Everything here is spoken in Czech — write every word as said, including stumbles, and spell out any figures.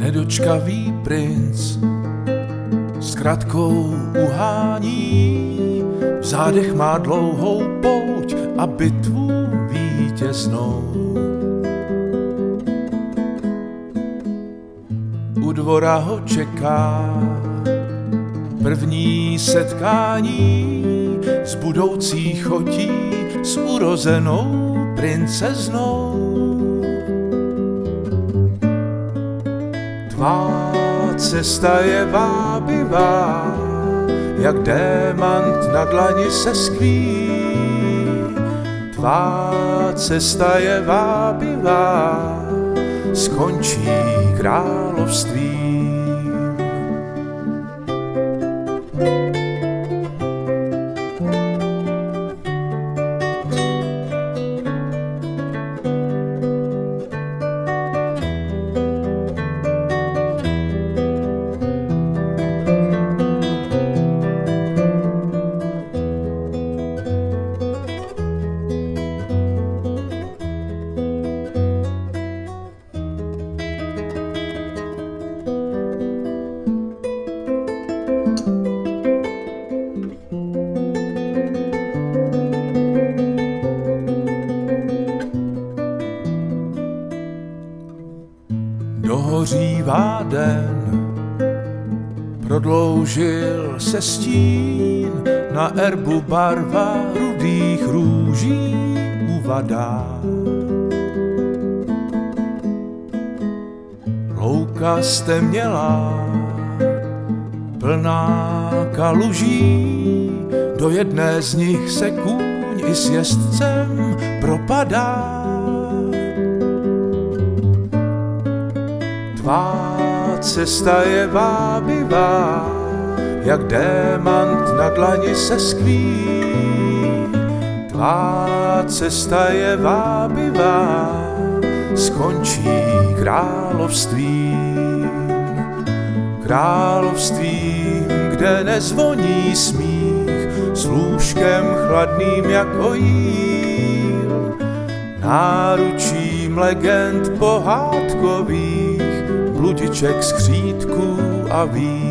nedočkavý princ s kratkou uhání, v zádech má dlouhou pouť a bitvu vítěznou. U dvora ho čeká první setkání s budoucí chotí, s urozenou princeznou. Tvá cesta je vábivá, jak démant na dlani se skví. Tvá cesta je vábivá, skončí království. Dohořívá den, prodloužil se stín, na erbu barva rudých růží uvadá. Louka stemnělá, plná kaluží, do jedné z nich se kůň i s jezdcem propadá. Tvá cesta je vábivá, jak démant na dlani se skví. Tvá cesta je vábivá, skončí královstvím. Královstvím, kde nezvoní smích, s lůžkem chladným jako jíl, náručím legend pohádkových, bludiček skřítků a vín.